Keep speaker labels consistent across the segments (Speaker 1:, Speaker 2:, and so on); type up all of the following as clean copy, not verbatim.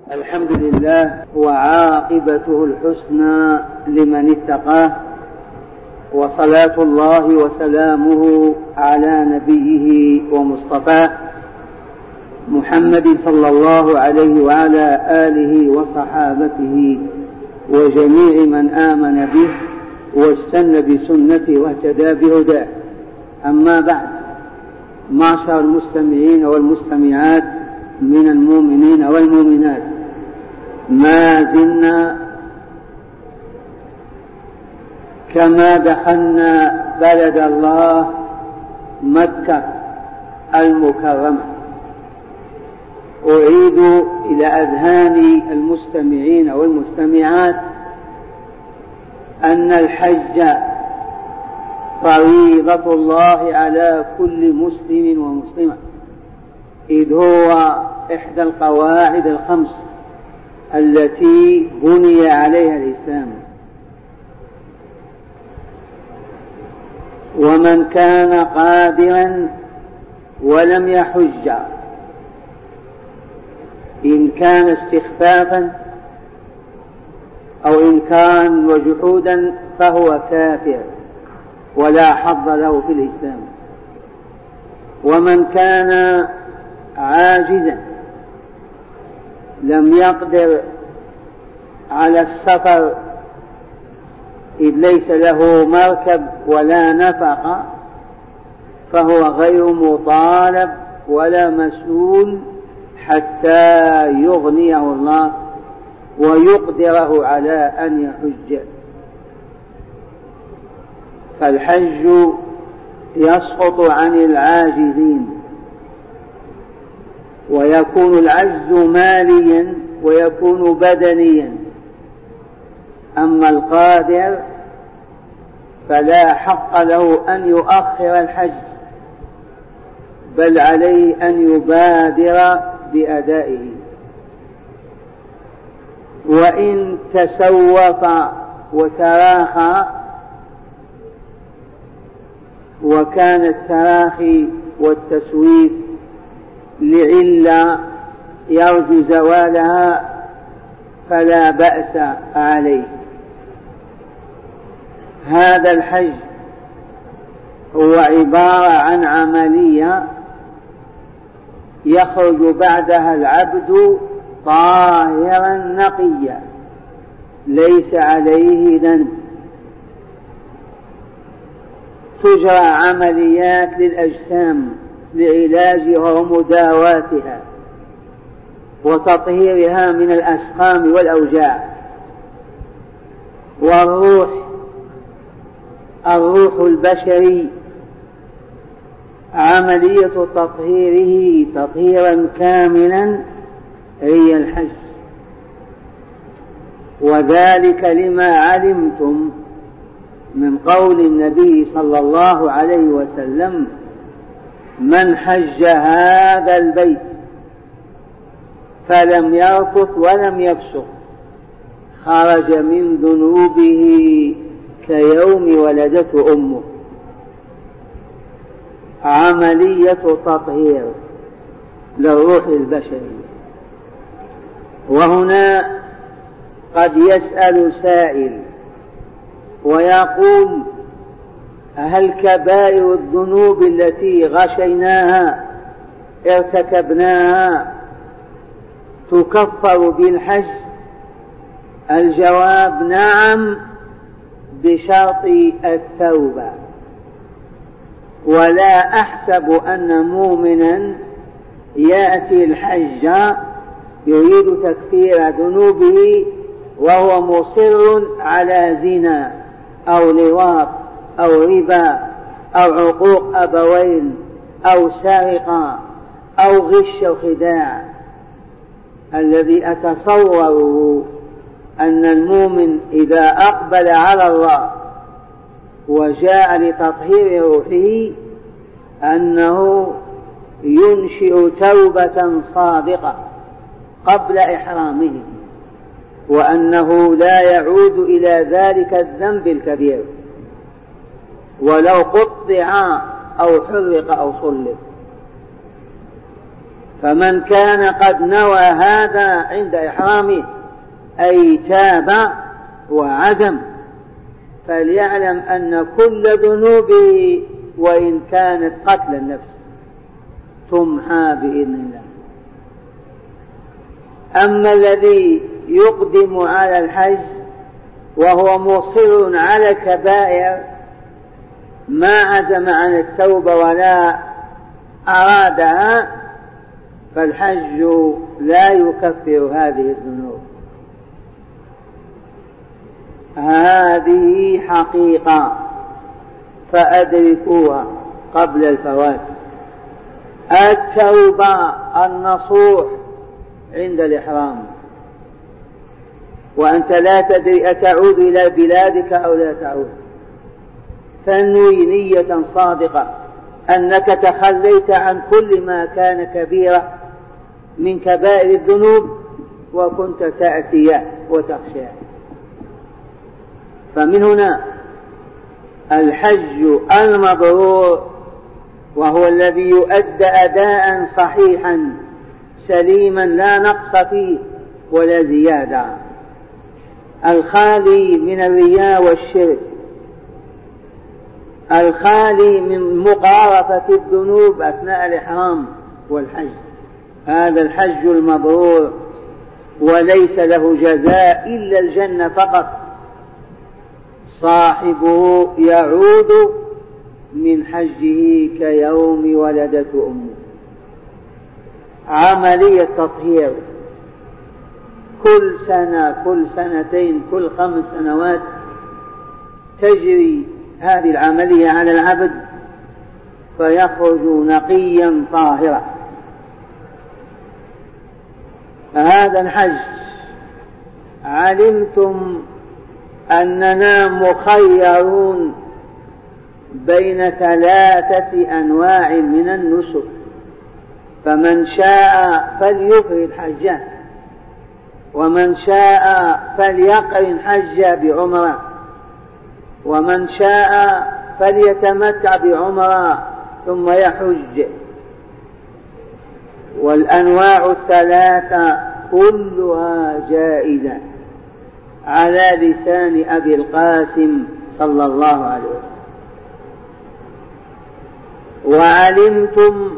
Speaker 1: الحمد لله وعاقبته الحسنى لمن اتقاه، وصلاة الله وسلامه على نبيه ومصطفاه محمد صلى الله عليه وعلى آله وصحابته وجميع من آمن به واستنى بسنته واهتدى بهداه. أما بعد، معشر المستمعين والمستمعات من المؤمنين والمؤمنات، ما زلنا كما دخلنا بلد الله مكة المكرمة. أعيد إلى أذهان المستمعين والمستمعات أن الحج فريضة الله على كل مسلم ومسلمة، إذ هو إحدى القواعد الخمس التي بني عليها الإسلام. ومن كان قادرا ولم يحج، إن كان استخفافا أو إنكارا وجحودا فهو كافر ولا حظ له في الإسلام. ومن كان عاجزا لم يقدر على السفر، إذ ليس له مركب ولا نفقة، فهو غير مطالب ولا مسؤول حتى يغنيه الله ويقدره على أن يحج. فالحج يسقط عن العاجزين، ويكون العجز ماليا ويكون بدنيا. أما القادر فلا حق له أن يؤخر الحج، بل عليه أن يبادر بأدائه. وإن تسوف وتراخى، وكان التراخي والتسويف لعلة يرجو زوالها فلا بأس عليه. هذا الحج هو عبارة عن عملية يخرج بعدها العبد طاهرا نقيا ليس عليه ذنب. تجرى عمليات للأجسام لعلاجها ومداواتها وتطهيرها من الأسقام والأوجاع. الروح البشري عملية تطهيره تطهيرا كاملا هي الحج. وذلك لما علمتم من قول النبي صلى الله عليه وسلم: من حج هذا البيت فلم يرفث ولم يفسق خرج من ذنوبه كيوم ولدته أمه. عملية تطهير للروح البشري. وهنا قد يسأل سائل ويقول: هل كبائر الذنوب التي غشيناها ارتكبناها تكفر بالحج؟ الجواب: نعم، بشرط التوبة. ولا أحسب أن مؤمنا يأتي الحج يريد تكفير ذنوبه وهو مصر على زنا أو لواط أو ربا أو عقوق أبوين أو سرقة أو غش وخداع. الذي أتصوره أن المؤمن إذا أقبل على الله وجاء لتطهير روحه أنه ينشئ توبة صادقة قبل إحرامه، وأنه لا يعود إلى ذلك الذنب الكبير ولو قطع أو حرق أو صلب. فمن كان قد نوى هذا عند إحرامه أي تاب وعزم فليعلم أن كل ذنوبه وإن كانت قتل النفس تمحى بإذن الله. أما الذي يقدم على الحج وهو مصر على الكبائر ما عزم عن التوبة ولا أرادها فالحج لا يكفر هذه الذنوب. هذه حقيقة فأدركوها قبل الفوات. التوبة النصوح عند الإحرام، وأنت لا تدري أتعود إلى بلادك أو لا تعود، فانوي نية صادقة أنك تخليت عن كل ما كان كبيرة من كبائر الذنوب وكنت تأتي وتخشى. فمن هنا الحج المبرور وهو الذي يؤدى أداء صحيحا سليما لا نقص فيه ولا زيادة، الخالي من الرياء والشرك، الخالي من مقارفة الذنوب أثناء الإحرام والحج. هذا الحج المبرور وليس له جزاء إلا الجنة فقط. صاحبه يعود من حجه كيوم ولدته أمه. عملية تطهير كل سنة كل سنتين كل 5 سنوات تجري هذه العملية على العبد فيخرج نقيا طاهرا. هذا الحج علمتم أننا مخيرون بين 3 أنواع من النسك، فمن شاء فليفرد حجه، ومن شاء فليقرن حجه بعمره، ومن شاء فليتمتع بعمره ثم يحج. والأنواع 3 كلها جائزة على لسان أبي القاسم صلى الله عليه وسلم. وعلمتم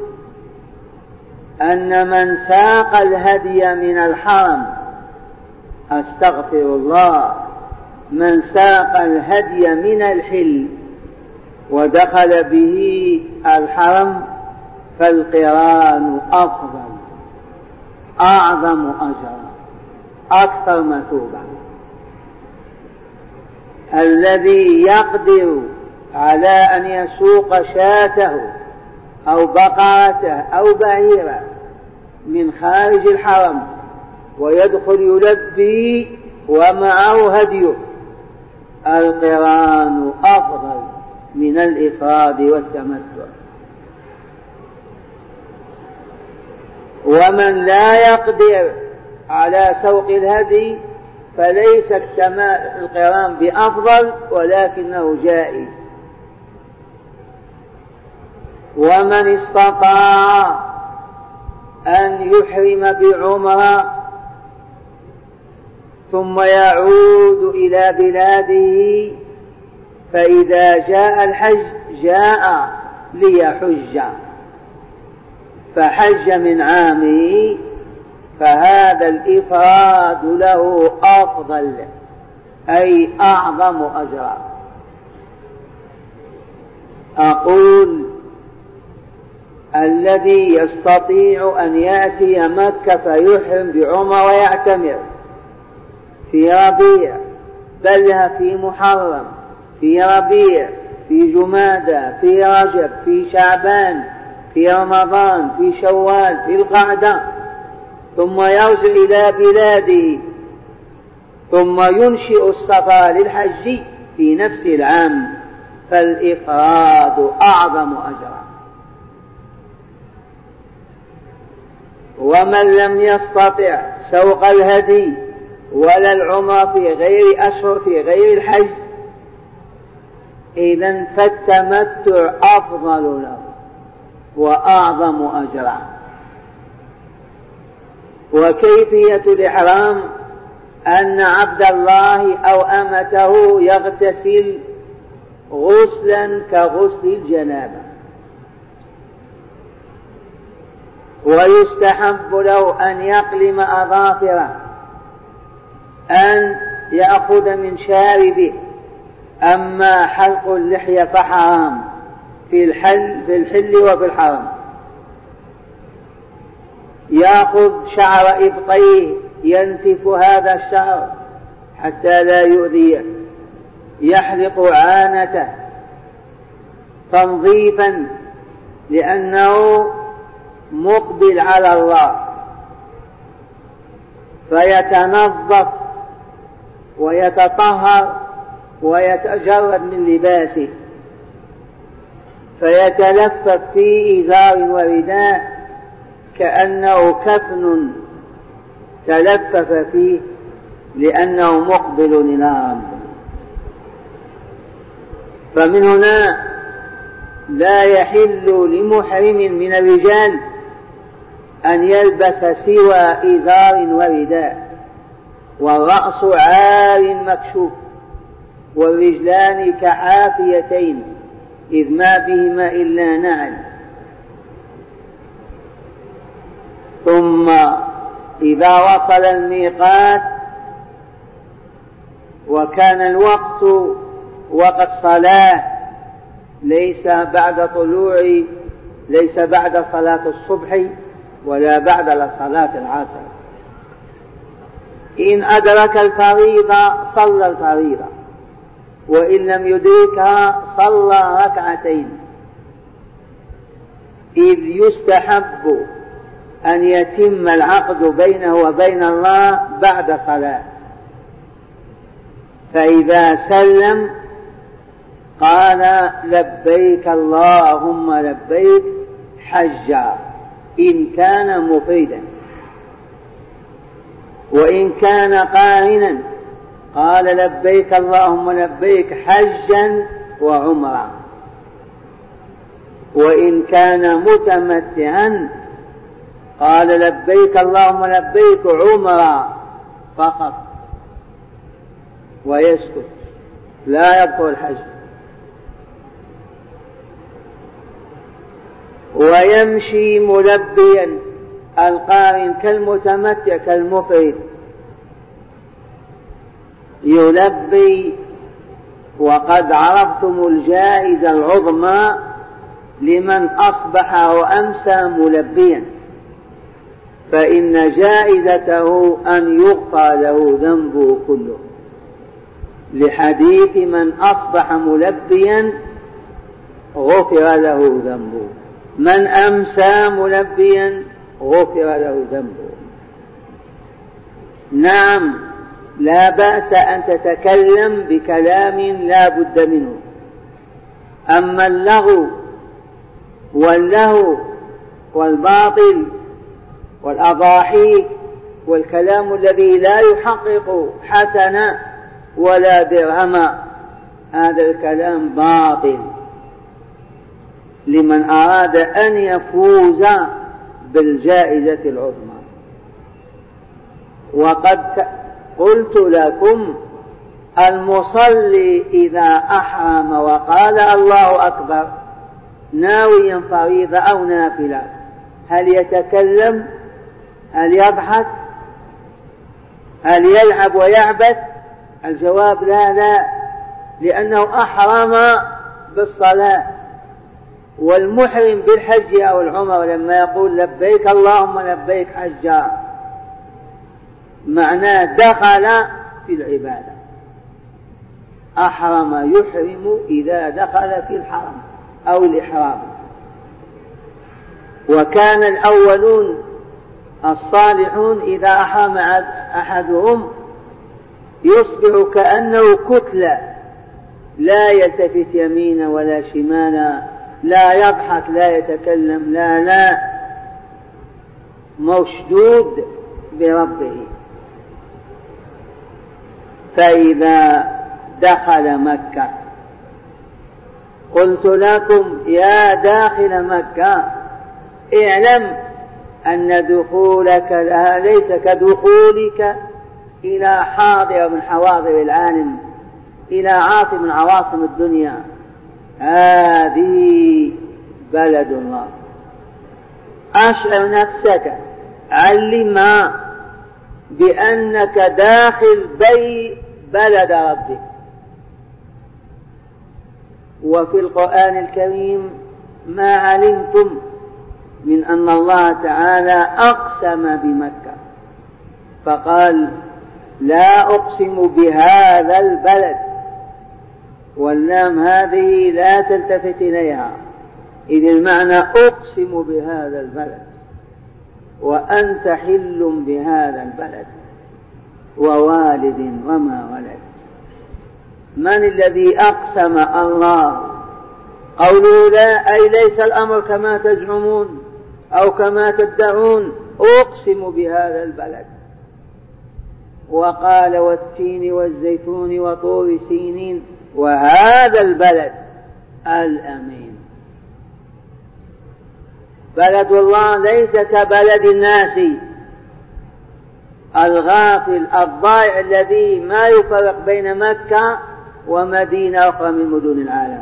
Speaker 1: أن من ساق الهدي من الحرم، أستغفر الله، من ساق الهدي من الحل ودخل به الحرم فالقران أفضل أعظم أجرا أكثر مثوبة. الذي يقدر على أن يسوق شاته أو بقرته أو بعيره من خارج الحرم ويدخل يلبي ومعه هديه، القران أفضل من الإفراد والتمتع. ومن لا يقدر على سوق الهدي فليس القران بأفضل ولكنه جائز. ومن استطاع أن يحرم بعمرة ثم يعود إلى بلاده فإذا جاء الحج جاء ليحج فحج من عامه، فهذا الإفراد له أفضل أي أعظم أجرا. أقول الذي يستطيع أن يأتي مكة فيحرم بعمرة ويعتمر في ربيع، بل في محرم، في ربيع، في جمادى، في رجب، في شعبان، في رمضان، في شوال، في القعدة، ثم يرجع إلى بلاده ثم ينشئ السفر للحج في نفس العام، فالإفراد أعظم أجرا. ومن لم يستطع سوق الهدي ولا العمرة في غير أشهر في غير الحج، إذن فالتمتع أفضل له وأعظم أجرا. وكيفية الإحرام أن عبد الله أو أمته يغتسل غسلا كغسل الجنابة، ويستحب له أن يقلم أظافره، أن يأخذ من شاربه. أما حلق اللحية فحرام في الحل وفي الحرم. يأخذ شعر إبطيه ينتف هذا الشعر حتى لا يؤذيه، يحلق عانته تنظيفا لأنه مقبل على الله، فيتنظف ويتطهر ويتجرد من لباسه، فيتلفف في إزار ورداء كأنه كفن تلفف فيه لأنه مقبل إلى ربه. فمن هنا لا يحل لمحرم من الرجال أن يلبس سوى إزار ورداء، والرأس عار مكشوف، والرجلان كحافيتين إذ ما بهما إلا نعل. ثم إذا وصل الميقات وكان الوقت وقت صلاة، ليس بعد صلاة الصبح ولا بعد صلاة العصر، إن أدرك الفريضة صلى الفريضة، وإن لم يدركها صلى ركعتين، إذ يستحب أن يتم العقد بينه وبين الله بعد صلاة. فإذا سلم قال لبيك اللهم لبيك حجا إن كان مفردا، وإن كان قارنا قال لبيك اللهم لبيك حجا وعمرا، وإن كان متمتعا قال لبيك اللهم لبيك عمرا فقط ويسكت لا يبطل الحج. ويمشي ملبيا القارن كالمتمتع كالمفرد، يلبي. وقد عرفتم الجائزة العظمى لمن أصبح وأمسى ملبيا، فإن جائزته أن يغفر له ذنبه كله، لحديث من أصبح ملبيا غفر له ذنبه، من أمسى ملبيا غفر له ذنبه. نعم، لا بأس أن تتكلم بكلام لا بد منه، أما اللغو واللهو والباطل والأضاحيك والكلام الذي لا يحقق حسنا ولا درهما، هذا الكلام باطل لمن أراد أن يفوز بالجائزة العظمى. وقد قلت لكم المصلي إذا أحرم وقال الله أكبر ناويا فريضة أو نافلة، هل يتكلم؟ هل يضحك؟ هل يلعب ويعبث؟ الجواب لا، لأنه أحرم بالصلاة. والمحرم بالحج أو العمر لما يقول لبيك اللهم لبيك حجا معناه دخل في العبادة، أحرم يحرم إذا دخل في الحرم أو الإحرام. وكان الأولون الصالحون إذا أحرم أحدهم يصبح كأنه كتلة، لا يلتفت يمينا ولا شمالا، لا يضحك لا يتكلم، لا مشدود بربه. فإذا دخل مكة قلت لكم يا داخل مكة اعلم أن دخولك لها ليس كدخولك إلى حاضر من حواضر العالم، إلى عاصم من عواصم الدنيا. هذه بلد الله. أشعر نفسك، علمها بأنك داخل بلد ربك. وفي القرآن الكريم ما علمتم من أن الله تعالى أقسم بمكة فقال لا أقسم بهذا البلد، واللام هذه لا تلتفت إليها، إذ المعنى أقسم بهذا البلد وأنت حل بهذا البلد ووالد وما ولد. من الذي أقسم؟ الله. قوله لا أي ليس الأمر كما تزعمون أو كما تدعون، أقسم بهذا البلد. وقال والتين والزيتون وطور سينين وهذا البلد الأمين. بلد الله ليس كبلد الناس الغافل الضائع الذي ما يفرق بين مكة ومدينة أخرى من مدن العالم.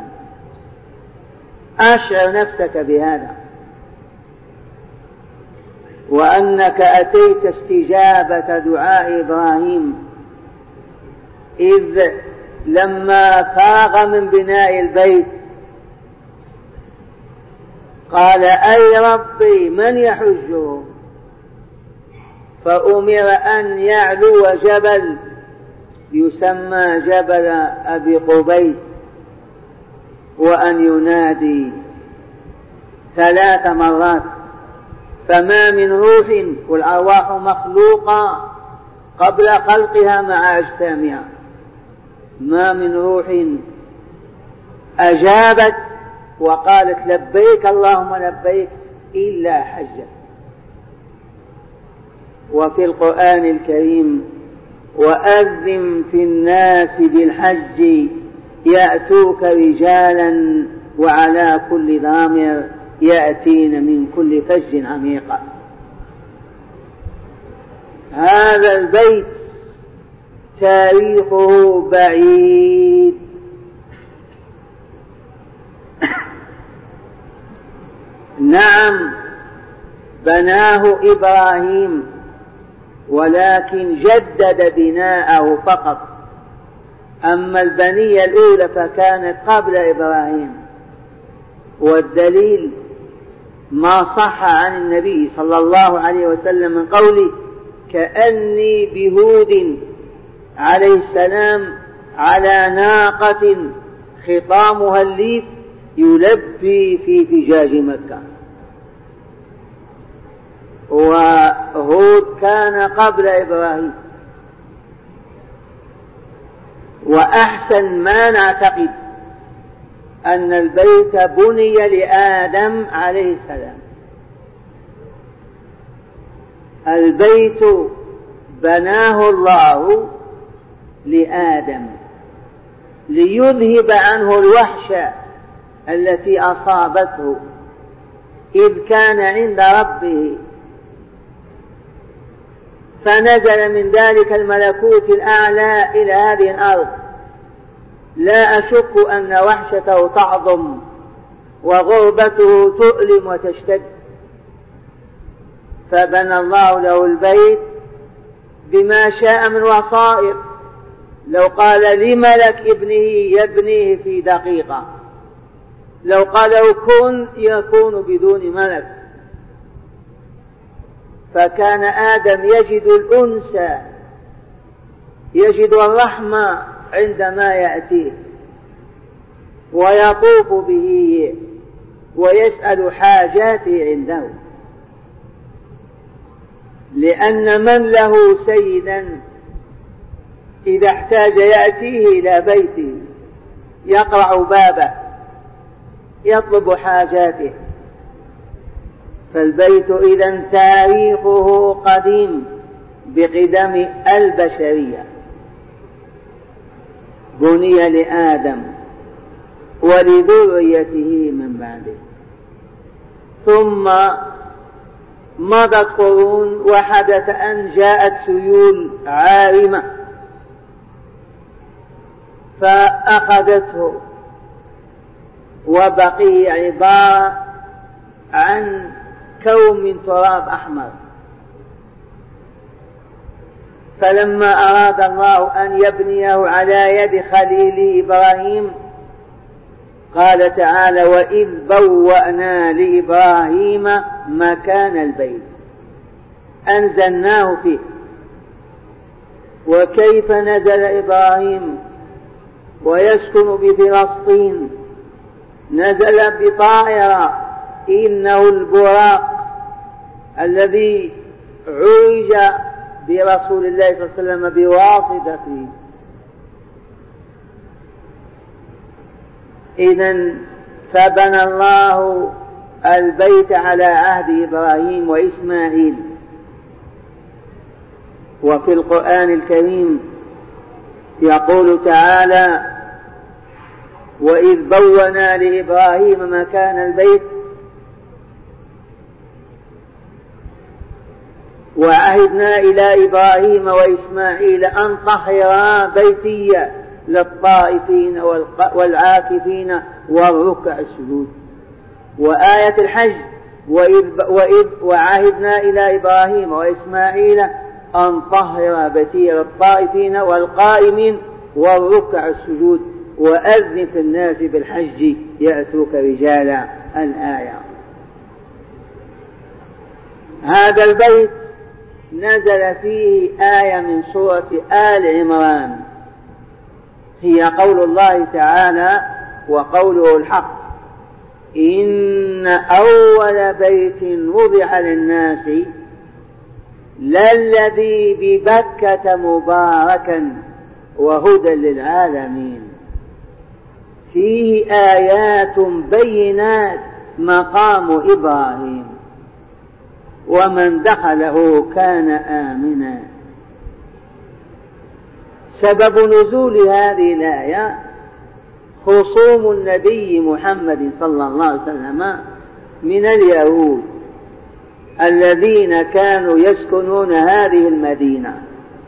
Speaker 1: أشعر نفسك بهذا، وأنك أتيت استجابة دعاء إبراهيم إذ لما فاغ من بناء البيت قال أي ربي من يحجه؟ فأمر أن يعلو جبل يسمى جبل أبي قبيس، وأن ينادي 3 مرات. فما من روح، والأرواح مخلوقة قبل خلقها مع أجسامها، ما من روح أجابت وقالت لبيك اللهم لبيك إلا حجت. وفي القرآن الكريم وأذن في الناس بالحج يأتوك رجالا وعلى كل ضامر يأتين من كل فج عميق. هذا البيت تاريخه بعيد، نعم بناه إبراهيم ولكن جدد بناءه فقط، أما البنية الأولى فكانت قبل إبراهيم. والدليل ما صح عن النبي صلى الله عليه وسلم من قوله كأني بهود عليه السلام على ناقة خطامها الليف يلبي في فجاج مكة. وهود كان قبل إبراهيم. وأحسن ما نعتقد أن البيت بني لآدم عليه السلام. البيت بناه الله لآدم ليذهب عنه الوحشة التي أصابته إذ كان عند ربه، فنزل من ذلك الملكوت الأعلى إلى هذه الأرض. لا أشك أن وحشته تعظم وغربته تؤلم وتشتد، فبنى الله له البيت بما شاء من وصائر. لو قال لملك ابنه يبنيه في دقيقة، لو قال كن يكون بدون ملك. فكان آدم يجد الأنس، يجد الرحمة عندما يأتيه ويطوف به ويسأل حاجاته عنده، لأن من له سيدا إذا احتاج يأتيه إلى بيته يقرع بابه يطلب حاجاته. فالبيت إذن تاريخه قديم بقدم البشرية، بني لآدم ولذريته من بعده. ثم مضت قرون وحدث أن جاءت سيول عارمة فأخذته، وبقي عبارة عن كوم من تراب أحمر. فلما أراد الله أن يبنيه على يد خليله إبراهيم قال تعالى: وإذ بوأنا لإبراهيم مكان البيت، أنزلناه فيه. وكيف نزل إبراهيم ويسكن بفلسطين؟ نزل بطائرة، إنه البراق الذي عرج برسول الله صلى الله عليه وسلم بواسطته. إذن فبنى الله البيت على عهد إبراهيم وإسماعيل. وفي القرآن الكريم يقول تعالى: وإذ بوأنا لإبراهيم مكان البيت وعهدنا إلى إبراهيم وإسماعيل أن طهرا بيتي للطائفين والعاكفين والركع السجود. وآية الحج: وإذ وعهدنا إلى إبراهيم وإسماعيل أن طهر بيتي للطائفين والقائمين والركع السجود وأذن في الناس بالحج يأتوك رجالا. الآية. هذا البيت نزل فيه آية من سورة آل عمران، هي قول الله تعالى وقوله الحق: إن أول بيت وضع للناس للذي ببكة مباركا وهدى للعالمين فيه آيات بينات مقام إبراهيم ومن دخله كان آمنا. سبب نزول هذه الآية خصوم النبي محمد صلى الله عليه وسلم من اليهود الذين كانوا يسكنون هذه المدينة.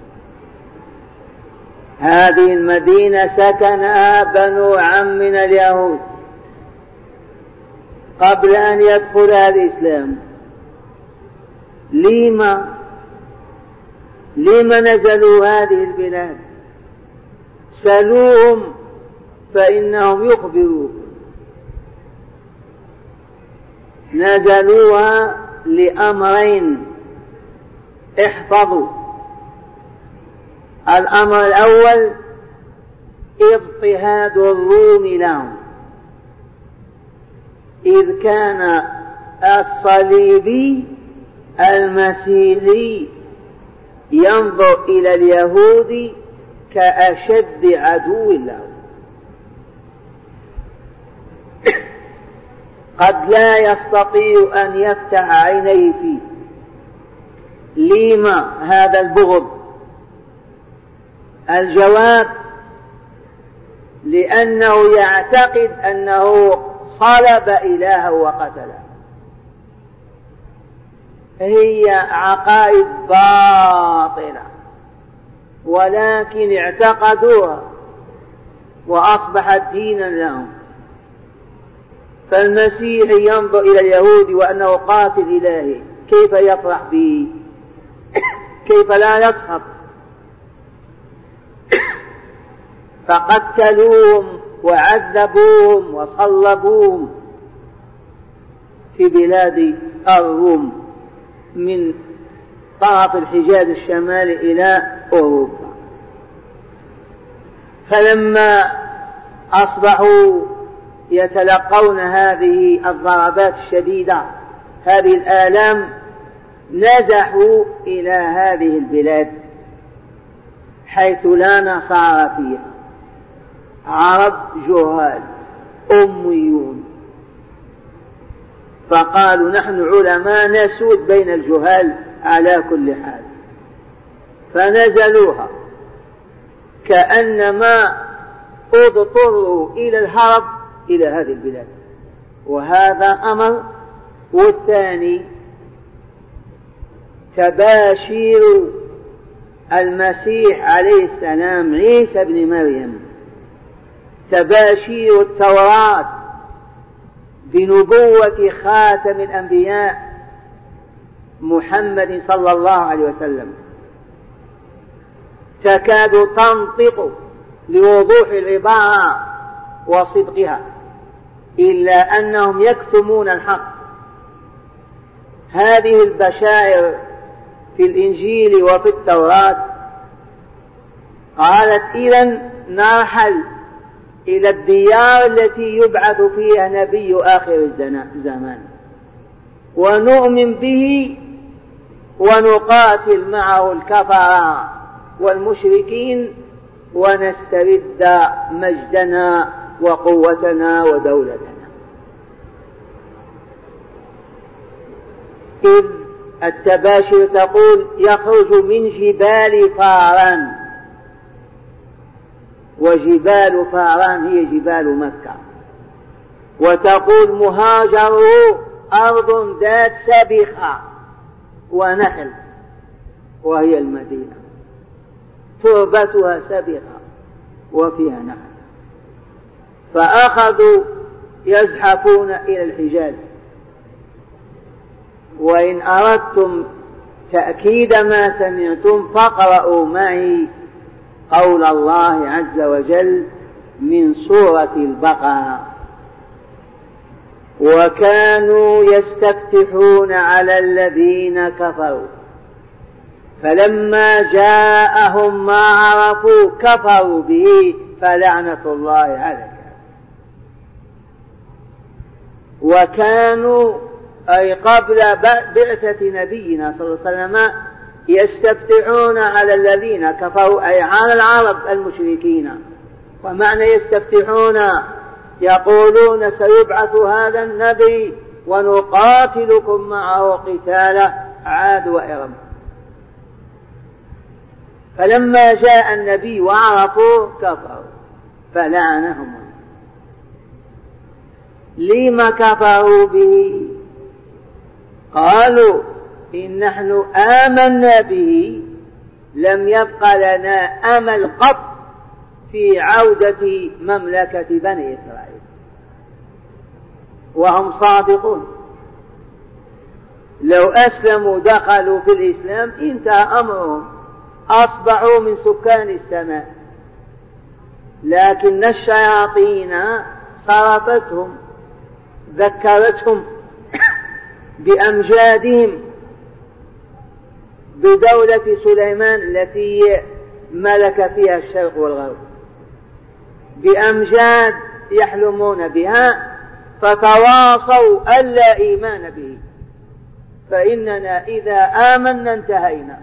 Speaker 1: هذه المدينة سكنها بنو عم من اليهود قبل أن يدخل الإسلام. لما نزلوا هذه البلاد؟ سلوهم فإنهم يخبرون. نزلوها لأمرين احفظوا. الأمر الأول اضطهاد الروم لهم، إذ كان الصليبي المسيحي ينظر إلى اليهود كأشد عدو له، قد لا يستطيع أن يفتح عينيه فيه. لما هذا البغض؟ الجواب: لأنه يعتقد أنه صلب إلهه وقتله. هي عقائد باطلة ولكن اعتقدوها وأصبحت دينا لهم. فالمسيح ينظر إلى اليهود وأنه قاتل إلهي، كيف يفرح به؟ كيف لا يسخط؟ فقتلوهم وعذبوهم وصلبوهم في بلاد الروم من طرف الحجاز الشمالي إلى أوروبا. فلما أصبحوا يتلقون هذه الضربات الشديدة، هذه الآلام، نزحوا إلى هذه البلاد حيث لا نصارى فيها، عرب جهال أميون. فقالوا: نحن علماء نسود بين الجهال على كل حال. فنزلوها كأنما اضطروا إلى الهرب إلى هذه البلاد. وهذا أمر. والثاني تباشير المسيح عليه السلام عيسى بن مريم، تباشير التوراة بنبوة خاتم الأنبياء محمد صلى الله عليه وسلم، تكاد تنطق لوضوح العبارة وصدقها، إلا أنهم يكتمون الحق. هذه البشائر في الإنجيل وفي التوراة قالت إذن نرحل إلى الديار التي يبعث فيها نبي آخر الزمان ونؤمن به ونقاتل معه الكفار والمشركين ونسترد مجدنا وقوتنا ودولتنا. إذ التباشر تقول يخرج من جبال فاران، وجبال فاران هي جبال مكة، وتقول مهاجره أرض ذات سبخة ونخل وهي المدينة، تربتها سبخة وفيها نخل. فأخذوا يزحفون إلى الحجاز. وإن أردتم تأكيد ما سمعتم فاقرأوا معي قول الله عز وجل من سورة البقرة: وكانوا يستفتحون على الذين كفروا فلما جاءهم ما عرفوا كفروا به فلعنة الله على الكافرين. وكانوا أي قبل بعثة نبينا صلى الله عليه وسلم يستفتحون على الذين كفروا أي على العرب المشركين. ومعنى يستفتحون يقولون سيبعث هذا النبي ونقاتلكم معه قتال عاد وإرم. فلما جاء النبي وعرفوا كفروا فلعنهم. لما كفروا به؟ قالوا إن نحن آمنا به لم يبق لنا أمل قط في عودة مملكة بني إسرائيل، وهم صادقون. لو أسلموا دخلوا في الإسلام انتهى أمرهم، أصبحوا من سكان السماء. لكن الشياطين صرفتهم، ذكرتهم بأمجادهم، بدولة سليمان التي ملك فيها الشرق والغرب، بأمجاد يحلمون بها، فتواصوا ألا إيمان به، فإننا إذا آمنا انتهينا.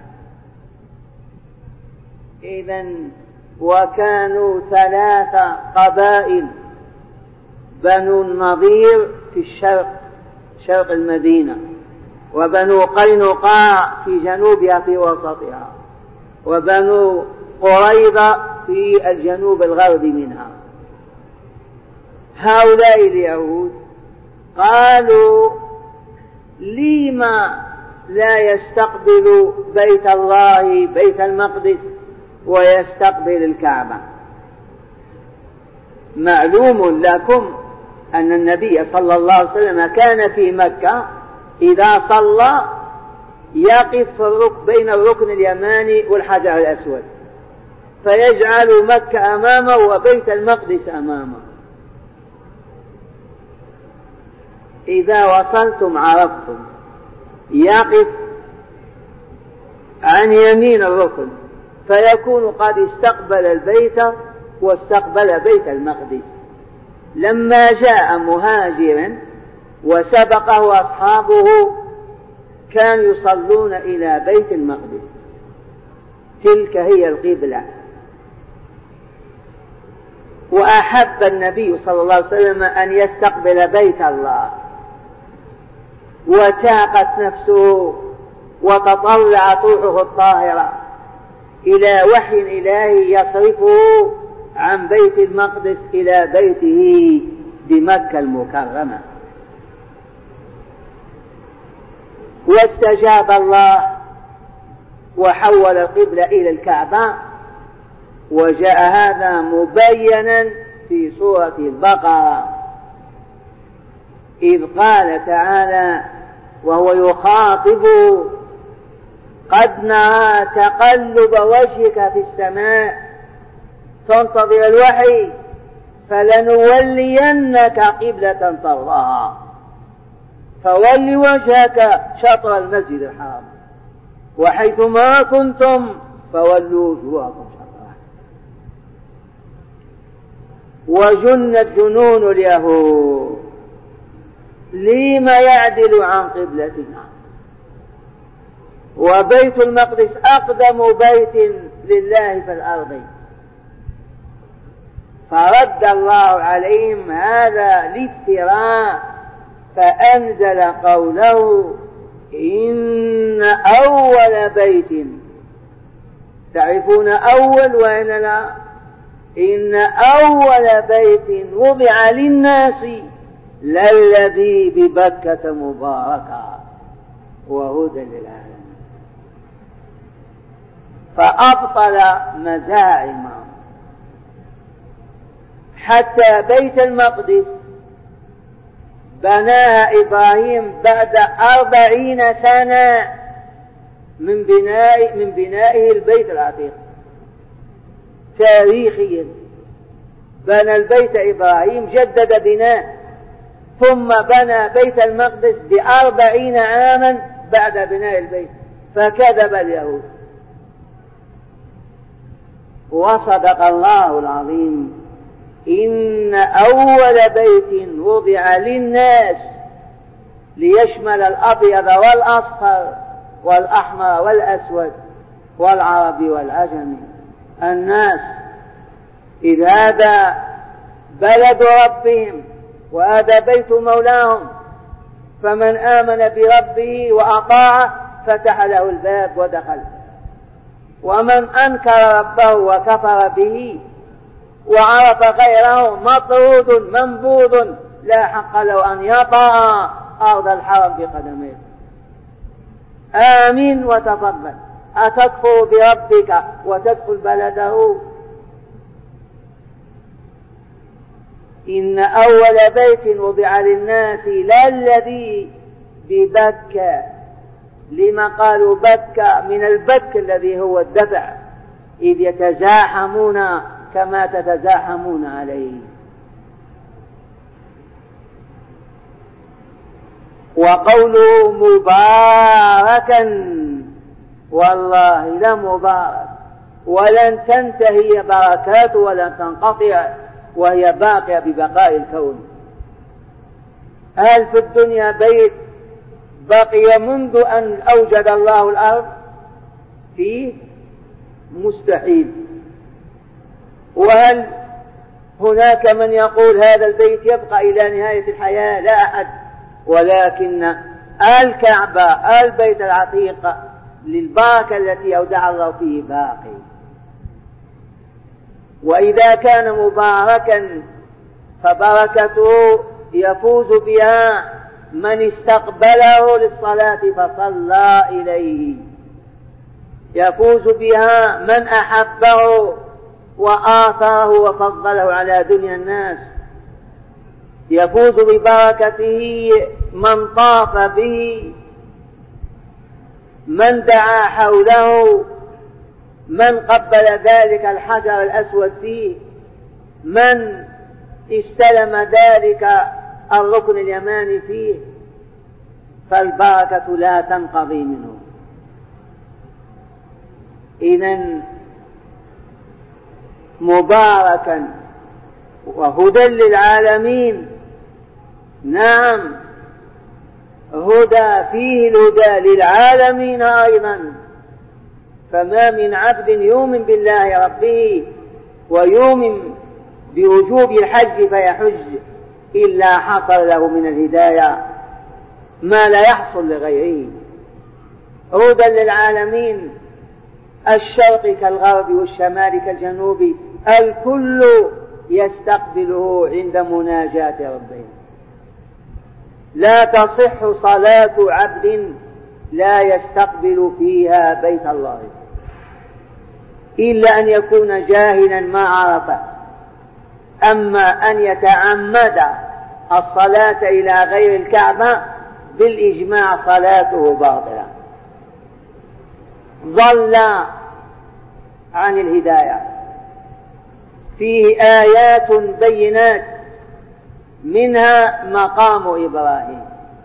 Speaker 1: إذن وكانوا 3 قبائل: بنو النضير في الشرق شرق المدينة، وبنو قينقاع في جنوبها في وسطها، وبنو قريظة في الجنوب الغربي منها. هؤلاء اليهود قالوا لما لا يستقبل بيت الله بيت المقدس ويستقبل الكعبة؟ معلوم لكم أن النبي صلى الله عليه وسلم كان في مكة إذا صلى يقف بين الركن اليماني والحجر الأسود، فيجعل مكة أمامه وبيت المقدس أمامه. إذا وصلتم عرفتم، يقف عن يمين الركن فيكون قد استقبل البيت واستقبل بيت المقدس. لما جاء مهاجرا وسبقه أصحابه كانوا يصلون إلى بيت المقدس، تلك هي القبلة. وأحب النبي صلى الله عليه وسلم أن يستقبل بيت الله، وتاقت نفسه وتطلعت روحه الطاهرة إلى وحي إلهي يصرفه عن بيت المقدس إلى بيته بمكة المكرمة. واستجاب الله وحول القبلة إلى الكعبة. وجاء هذا مبينا في سورة البقرة إذ قال تعالى وهو يخاطب: قد نرى تقلب وجهك في السماء تنتظر الوحي فلنولينك قبلة ترضاها فول وجهك شطر المسجد الحرام وحيثما كنتم فولوا وجوهكم شطره. وجنت جنون اليهود لما يعدل عن قبلتنا. وبيت المقدس أقدم بيت لله في الأرض، فرد الله عليهم هذا الافتراء فأنزل قوله: إن أول بيت، تعرفون أول وإن لا؟ إن أول بيت وضع للناس للذي ببكة مباركا وهدى للعالمين. فأبطل مزاعمهم حتى بيت المقدس بناها إبراهيم بعد 40 سنة من بنائه البيت العتيق. تاريخيا بنى البيت إبراهيم، جدد بناء، ثم بنى بيت المقدس ب40 عاما بعد بناء البيت. فكذب اليهود وصدق الله العظيم: إن أول بيت وضع للناس ليشمل الأبيض والأصفر والأحمر والأسود والعرب والعجم. الناس إذ هذا بلد ربهم وهذا بيت مولاهم، فمن آمن بربه وأطاعه فتح له الباب ودخل، ومن أنكر ربه وكفر به وعرف غيره مطرود منبوذ لا حق له أن يطأ أرض الحرم بقدميه. آمين وتفضل. أتكفر بربك وتدخل بلده؟ إن أول بيت وضع للناس للذي ببكة. لما قالوا بكة؟ من البك الذي هو الدفع، إذ يتزاحمون كما تتزاحمون عليه. وقوله مباركا، والله لمبارك، ولن تنتهي بركاته ولن تنقطع، وهي باقية ببقاء الكون. هل في الدنيا بيت بقي منذ أن أوجد الله الأرض فيه؟ مستحيل. وهل هناك من يقول هذا البيت يبقى إلى نهاية الحياة؟ لا أحد. ولكن الكعبة البيت العتيق للبركة التي أودع الله فيه باقي. وإذا كان مباركا فبركته يفوز بها من استقبله للصلاة فصلى إليه، يفوز بها من أحبه وآثره وفضله على دنيا الناس، يفوز ببركته من طاف به، من دعا حوله، من قبل ذلك الحجر الأسود فيه، من استلم ذلك الركن اليماني فيه، فالبركة لا تنقضي منه. إذن مباركا وهدى للعالمين. نعم، هدى فيه الهدى للعالمين أيضا. فما من عبد يؤمن بالله ربه ويؤمن بوجوب الحج فيحج إلا حصل له من الهداية ما لا يحصل لغيره. هدى للعالمين، الشرق كالغرب والشمال كالجنوب، الكل يستقبله عند مناجاة ربه. لا تصح صلاة عبد لا يستقبل فيها بيت الله إلا أن يكون جاهلا ما عرفه. أما أن يتعمد الصلاة إلى غير الكعبة بالإجماع صلاته باطلة، ضل عن الهداية. فيه آيات بينات، منها مقام إبراهيم.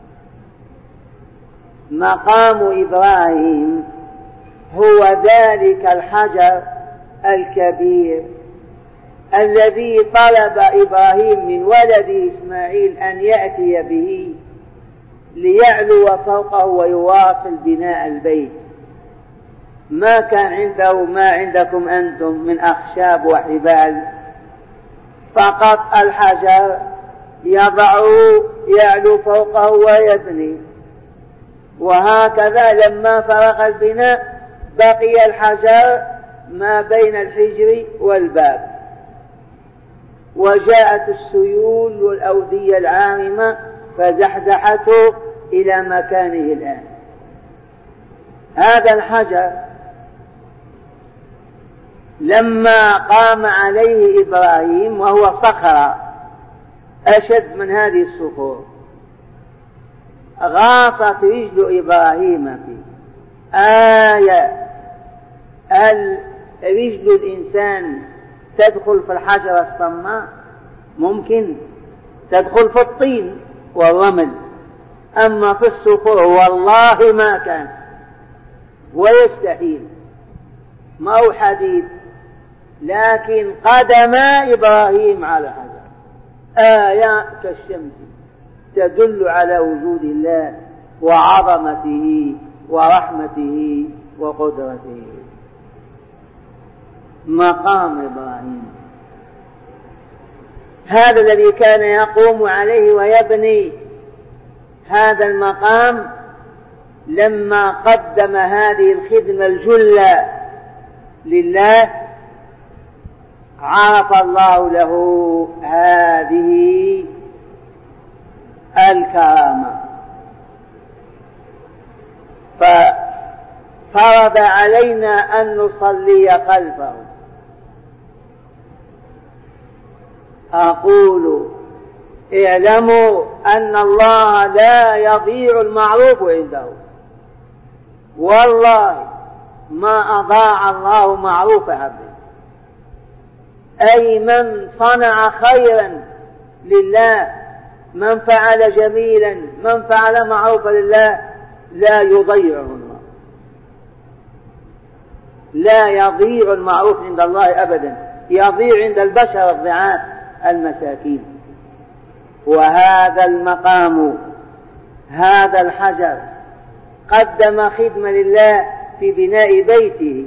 Speaker 1: مقام إبراهيم هو ذلك الحجر الكبير الذي طلب إبراهيم من ولده إسماعيل أن يأتي به ليعلو فوقه ويواصل بناء البيت. ما كان عنده ما عندكم أنتم من أخشاب وحبال، فقط الحجر يضعه يعلو فوقه ويبني. وهكذا لما فرغ البناء بقي الحجر ما بين الحجر والباب، وجاءت السيول والأودية العامة فزحزحته إلى مكانه الآن. هذا الحجر لما قام عليه إبراهيم وهو صخرة أشد من هذه الصخور، غاصت رجل إبراهيم فيه. هل رجل الإنسان تدخل في الحجر الصماء؟ ممكن تدخل في الطين والرمل، أما في الصخور والله ما كان، ويستحيل. ما هو حديد، لكن قدم إبراهيم على الحجر آية كالشمس تدل على وجود الله وعظمته ورحمته وقدرته. مقام إبراهيم هذا الذي كان يقوم عليه ويبني. هذا المقام لما قدم هذه الخدمة الجلة لله عرف الله له هذه الكرامة، ففرض علينا أن نصلي خلفه. أقول اعلموا أن الله لا يضيع المعروف عنده، والله ما أضاع الله معروف عبده. أي من صنع خيرا لله، من فعل جميلا، من فعل معروفا لله لا يضيعه الله، لا يضيع المعروف عند الله أبدا، يضيع عند البشر الضعاف المساكين. وهذا المقام هذا الحجر قدم خدمة لله في بناء بيته،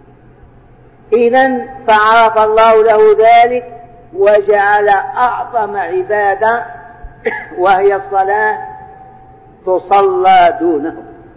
Speaker 1: إذن فعرف الله له ذلك وجعل أعظم عبادة وهي الصلاة تصلى دونه.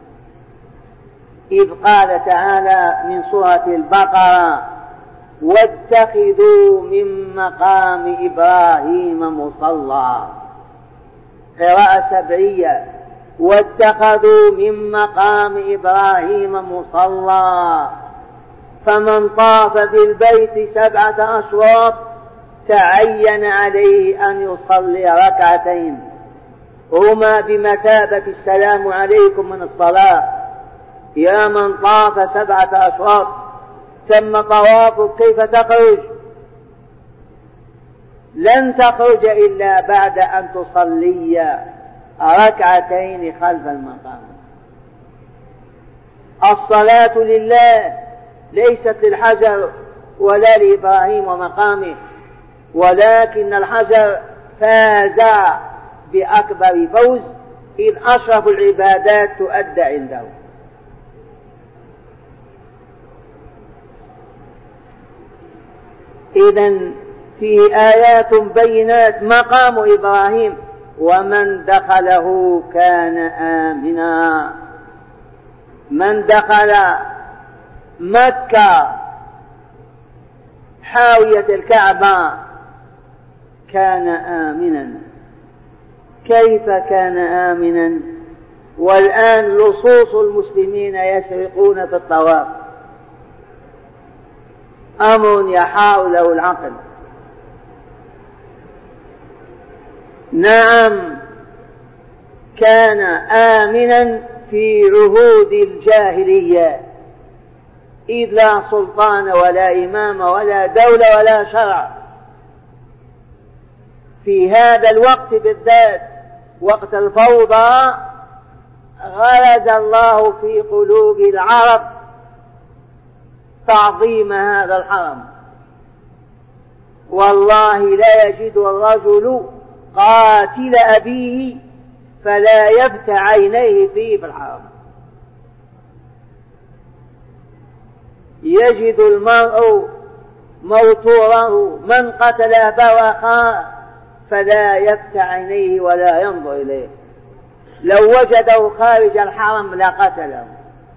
Speaker 1: إذ قال تعالى من سورة البقرة: واتخذوا من مقام إبراهيم مصلى. قراءة سبعية: واتخذوا من مقام إبراهيم مصلى، فمن طاف بالبيت 7 أشواط تعين عليه أن يصلي ركعتين هما بمثابة السلام عليكم من الصلاة. يا من طاف 7 أشواط تم طوافك، كيف تخرج؟ لن تخرج إلا بعد أن تصلي ركعتين خلف المقام. الصلاة لله ليست للحجر ولا لإبراهيم ومقامه، ولكن الحجر فاز بأكبر فوز، إذ أشرف العبادات تؤدى عنده. إذن فيه آيات بينات. مقام إبراهيم ومن دخله كان آمنا. من دخل مكة حاوية الكعبة كان آمنا. كيف كان آمنا؟ والآن لصوص المسلمين يسرقون في الطواف، أمر يحاوله العقل. نعم كان آمنا في عهود الجاهلية، إذ لا سلطان ولا إمام ولا دولة ولا شرع. في هذا الوقت بالذات وقت الفوضى غرز الله في قلوب العرب تعظيم هذا الحرم. والله لا يجد الرجل قاتل أبيه فلا يبت عينيه فيه في الحرم، يجد المرء موتوره من قتل أباه وأخاه فلا يبت عينيه ولا ينظر إليه، لو وجده خارج الحرم لقتله.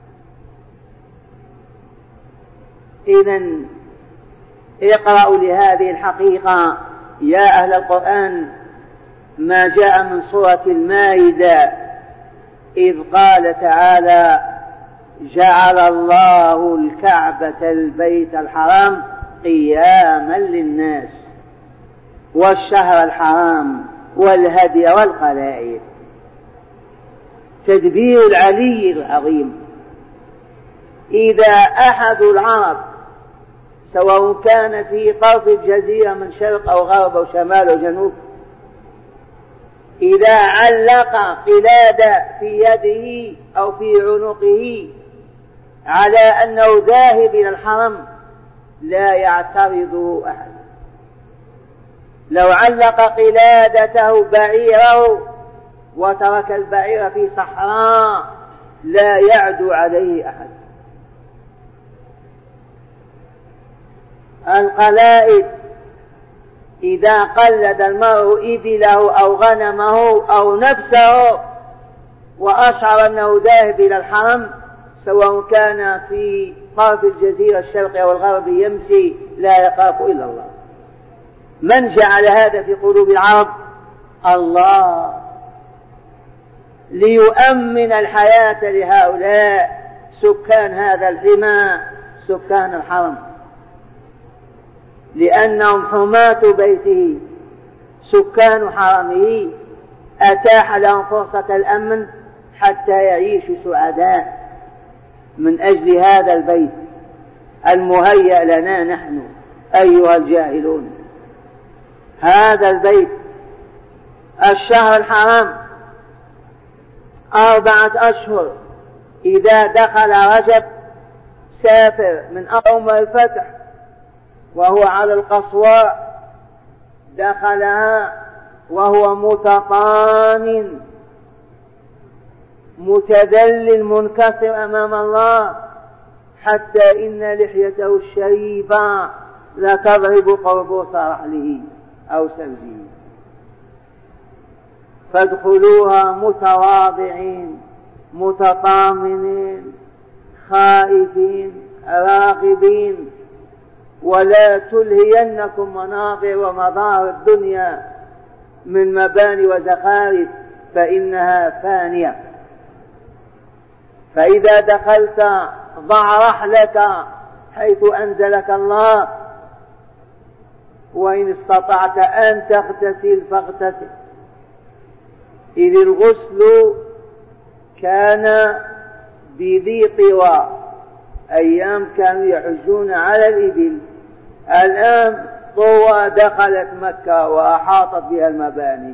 Speaker 1: إذن اقرأوا لهذه الحقيقة يا أهل القرآن ما جاء من سورة المائدة، إذ قال تعالى: جعل الله الكعبة البيت الحرام قياما للناس والشهر الحرام والهدي والقلائد. تدبير العلي العظيم. إذا أحد العرب سواء كان في طرف الجزيرة من شرق أو غرب أو شمال أو جنوب، إذا علق قلادة في يده أو في عنقه على أنه ذاهب إلى الحرم لا يعترضه أحد. لو علق قلادته بعيره وترك البعير في صحراء لا يعدو عليه أحد. القلائد إذا قلد المرء إبله أو غنمه أو نفسه وأشعر أنه ذاهب إلى الحرم سواء كان في طرف الجزيرة الشرقية أو الغرب يمشي لا يخاف إلا الله. من جعل هذا في قلوب العرب؟ الله، ليؤمن الحياة لهؤلاء سكان هذا الحمى، سكان الحرم، لأنهم حماة بيته سكان حرمه، أتاح لهم فرصة الأمن حتى يعيشوا سعداء من أجل هذا البيت المهيأ لنا نحن أيها الجاهلون. هذا البيت الشهر الحرام 4 أشهر، إذا دخل رجب سافر من أول الفتح وهو على القصواء دخلها وهو متطامن متذلل منكسر أمام الله، حتى إن لحيته الشريفة لا تضرب قربوس رحله أو سرجه. فادخلوها متواضعين متطامنين خائفين راغبين، ولا تلهينكم مناظر ومظاهر الدنيا من مباني وزخارف فإنها فانية. فإذا دخلت ضع رحلك حيث أنزلك الله، وإن استطعت أن تغتسل فاغتسل، إذ الغسل كان بذي طوى، أيام كانوا يحجون على الإبل، الآن طوى دخلت مكة وأحاطت بها المباني،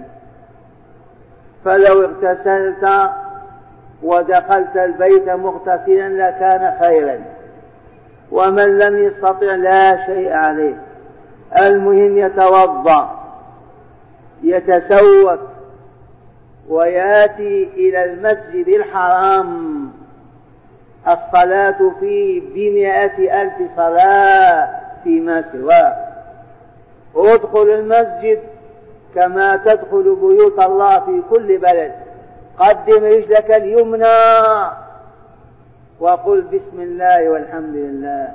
Speaker 1: فلو اغتسلت ودخلت البيت مغتسلا لكان خيرا، ومن لم يستطع لا شيء عليه. المهم يتوضأ يتسوق ويأتي إلى المسجد الحرام، الصلاة فيه ب100,000 صلاة فيما سواه. ادخل المسجد كما تدخل بيوت الله في كل بلد، قدم رجلك اليمنى وقل بسم الله والحمد لله،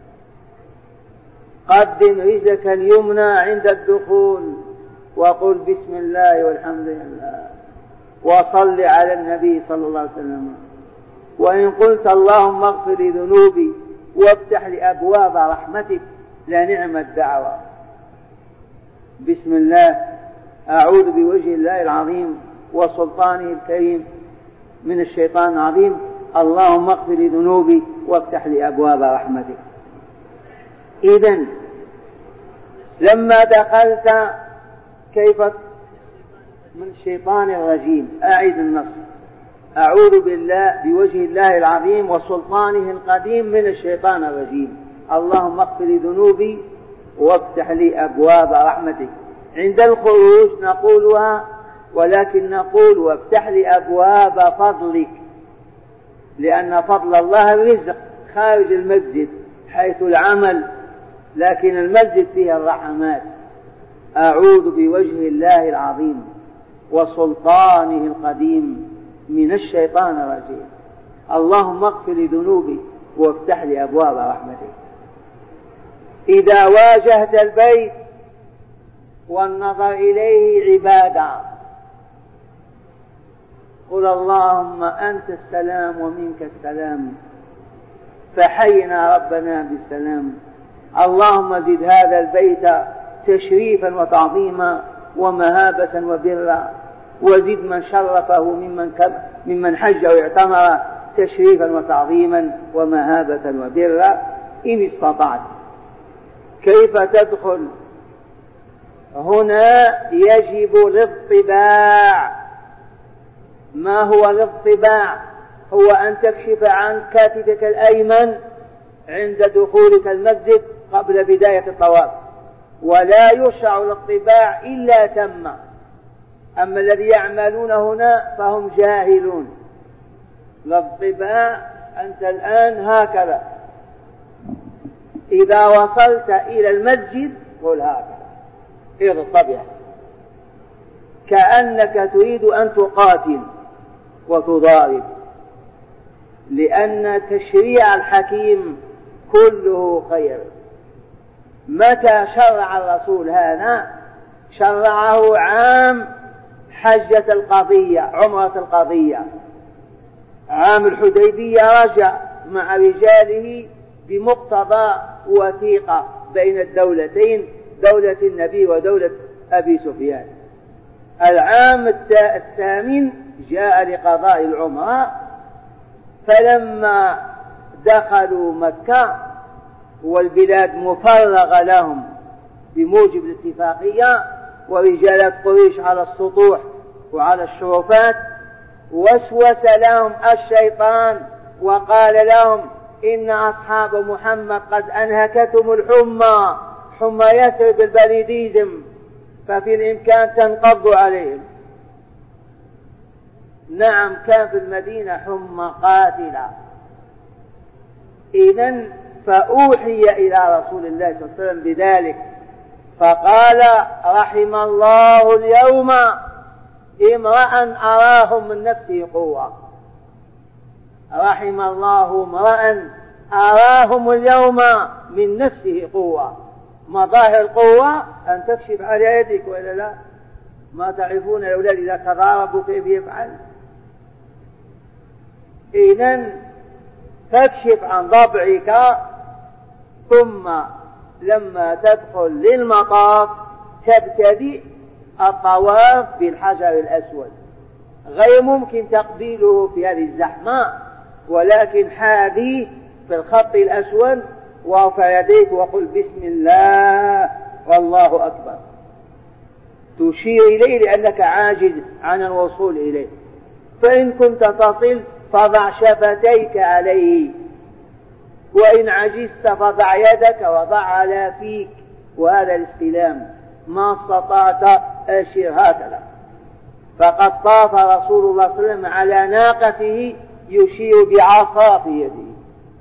Speaker 1: قدم رجلك اليمنى عند الدخول وقل بسم الله والحمد لله، وصل على النبي صلى الله عليه وسلم. وإن قلت اللهم اغفر لي ذنوبي وافتح لي أبواب رحمتك لنعم الدعوة. بسم الله، أعوذ بوجه الله العظيم وسلطانه الكريم من الشيطان العظيم، اللهم اغفر لي ذنوبي وافتح لي أبواب رحمتك. إذن لما دخلت كيف من الشيطان الرجيم، أعيد النص: أعوذ بالله بوجه الله العظيم وسلطانه القديم من الشيطان الرجيم، اللهم اغفر لي ذنوبي وافتح لي أبواب رحمتك. عند الخروج نقولها، ولكن نقول وافتح لي أبواب فضلك، لأن فضل الله الرزق خارج المسجد حيث العمل، لكن المسجد فيه الرحمات. أعوذ بوجه الله العظيم وسلطانه القديم من الشيطان الرجيم، اللهم اغفر لي ذنوبي وافتح لي أبواب رحمتك. إذا واجهت البيت والنظر إليه عبادة، قل اللهم أنت السلام ومنك السلام، فحينا ربنا بالسلام. اللهم زد هذا البيت تشريفا وتعظيما ومهابة وبرا، وزد من شرفه ممن حج واعتمر تشريفا وتعظيما ومهابة وبرا إن استطعت. كيف تدخل؟ هنا يجب الاطباع. ما هو الاطباع؟ هو أن تكشف عن كتفك الأيمن عند دخولك المسجد قبل بداية الطواف، ولا يشرع الاطباع إلا تم. أما الذي يعملون هنا فهم جاهلون. الاطباع أنت الآن هكذا، إذا وصلت إلى المسجد قل هكذا اطبع، كأنك تريد أن تقاتل وتضارب، لأن تشريع الحكيم كله خير. متى شرع الرسول هذا؟ شرعه عام حجة القضية، عمرة القضية، عام الحديبية رجع مع رجاله بمقتضى وثيقة بين الدولتين، دولة النبي ودولة أبي سفيان. العام الثامن جاء لقضاء العمرة، فلما دخلوا مكة والبلاد مفرغة لهم بموجب الاتفاقية، ورجالات قريش على السطوح وعلى الشرفات، وسوس لهم الشيطان وقال لهم إن أصحاب محمد قد أنهكتهم الحمى، حمى يثرب البليديزم، ففي الإمكان تنقضوا عليهم. نعم، كان في المدينة حمى قاتلة. إذن فأوحي إلى رسول الله صلى الله عليه وسلم بذلك، فقال رحم الله اليوم امرأ أراهم من نفسه قوة. رحم الله امرأ أراهم اليوم من نفسه قوة. مظاهر القوة أن تكشف على يدك، وإلا لا؟ ما تعرفون الأولاد إذا تضاربوا كيف يفعل؟ إذن تكشف عن ضبعك، ثم لما تدخل للمطاف تبتدئ الطواف بالحجر الأسود. غير ممكن تقبيله في هذه الزحمة، ولكن حاذي في الخط الأسود وارفع يديك وقل بسم الله والله أكبر، تشير إليه لأنك عاجز عن الوصول إليه. فإن كنت تصل فضع شفتيك عليه، وإن عجزت فضع يدك وضع على فيك، وهذا الاستلام. ما استطعت أشير هكذا. فقد طاف رسول الله صلى الله عليه وسلم على ناقته يشير بعصا في يده.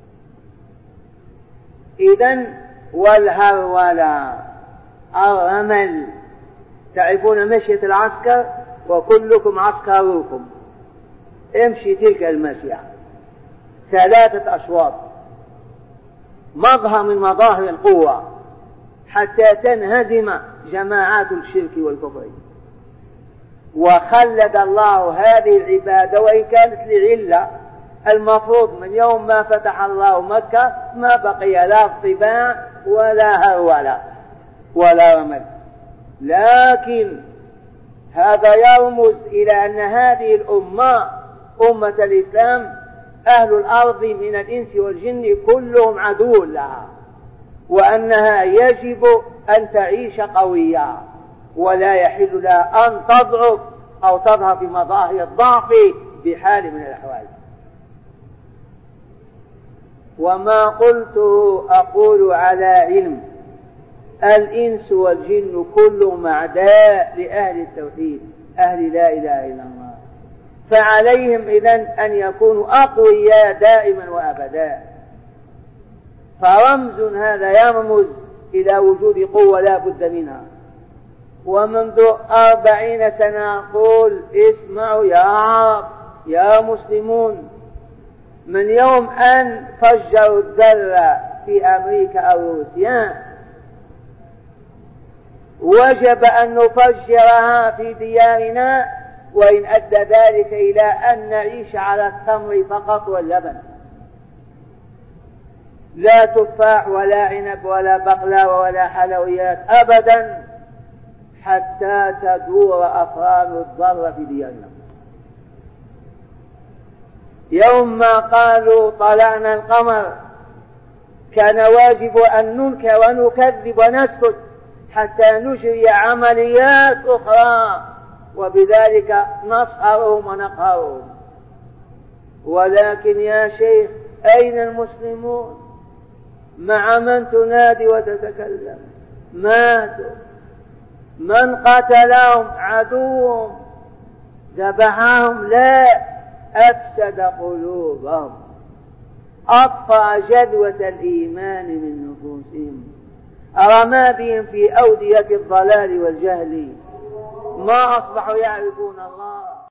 Speaker 1: إذن والهرولة، الرمل، تعرفون مشية العسكر، وكلكم عسكروكم، امشي تلك المشية 3 أشواط، مظهر من مظاهر القوة، حتى تنهزم جماعات الشرك والكفر. وخلد الله هذه العبادة وإن كانت لعلة. المفروض من يوم ما فتح الله مكة ما بقي لا اطباع ولا هرولة ولا رمل، لكن هذا يرمز إلى أن هذه الأمة أمة الإسلام أهل الأرض من الإنس والجن كلهم عدو لها، وأنها يجب أن تعيش قوية ولا يحل لها أن تضعف أو تظهر بمظاهر الضعف بحال من الأحوال. وما قلته أقول على علم، الإنس والجن كلهم أعداء لأهل التوحيد أهل لا إله إلا الله، فعليهم إذن أن يكونوا أقوياء دائما وأبدا. فرمز هذا يرمز إلى وجود قوة لا بد منها. ومنذ 40 سنة أقول اسمعوا يا عرب يا مسلمون، من يوم أن فجروا الذرة في أمريكا أو روسيا وجب أن نفجرها في ديارنا، وإن أدى ذلك إلى أن نعيش على التمر فقط واللبن، لا تفاح ولا عنب ولا بقلاوة ولا حلويات أبدا، حتى تدور أفران الضر في ديارنا. يوم ما قالوا طلعنا القمر كان واجب أن ننكر ونكذب ونسكت حتى نجري عمليات أخرى، وبذلك نصهرهم ونقهرهم. ولكن يا شيخ أين المسلمون؟ مع من تنادي وتتكلم؟ ماتوا. من قتلهم؟ عدوهم. ذبحهم؟ لا، أفسد قلوبهم، أطفأ جدوة الإيمان من نفوسهم، رمى بهم في أودية الضلال والجهل، ما أصبحوا يعرفون الله.